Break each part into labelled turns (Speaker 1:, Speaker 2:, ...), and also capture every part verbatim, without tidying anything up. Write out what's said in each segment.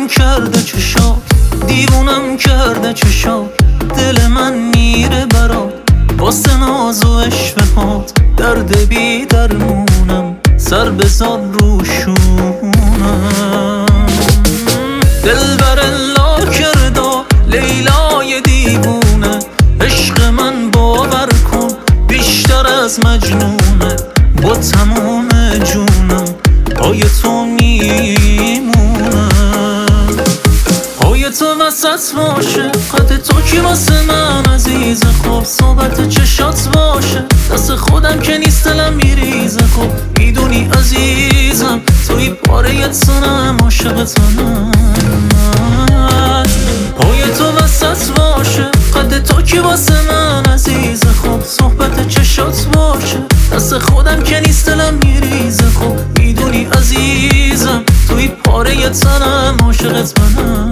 Speaker 1: کرده چشات، دیوونم کرده چشات، دل من میره برات واسه ناز و عشقهات. درد بی درمونم سر بزار رو شونم. دلبر لا کرده لیلای دیوونه، عشق من باور کن بیشتر از مجنونه. با تمام جونم پای تو میمونم، پای تو وسط باشه قد تو کی واسه من عزیز. خوب صحبت چشات باشه دست خودم که نیست دلم میریزه. خب میدونی عزیزم توی پاره تنم عاشق تنم. پای تو وسط باشه قد تو کی واسه من عزیز. خب صحبت چشات باشه دست خودم که نیست دلم میریزه. خب میدونی عزیزم توی پاره تنم عاشق تنم.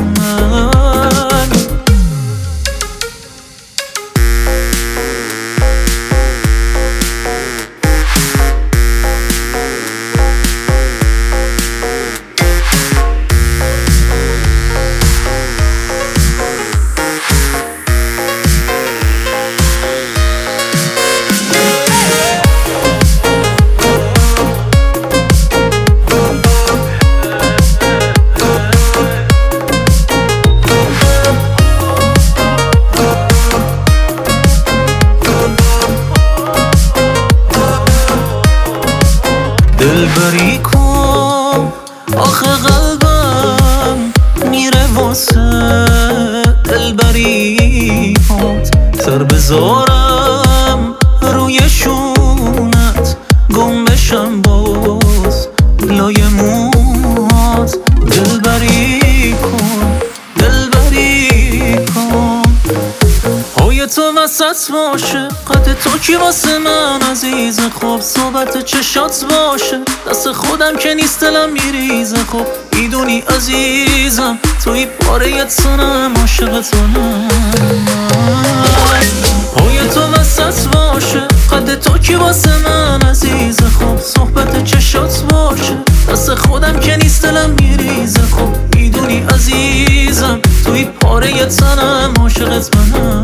Speaker 1: دلبری کن آخه قلبم میره واسه دلبری هات. سر بذارم روی شونت گم بشم باز لای موهات. دلبری کن دلبری کن پای تو وسط باشه قد تو کی واسه من عزیز. خب صحبت چشات باشه دست خودم که نیست دلم میریزه. خب میدونی عزیزم توی پاره تنم عاشق تنم. پای تو وسط باشه قد تو کی واسه من عزیز. خب صحبت چشات باشه دست خودم که نیست دلم میریزه. خب میدونی عزیزم توی پاره تنم عاشق تنم.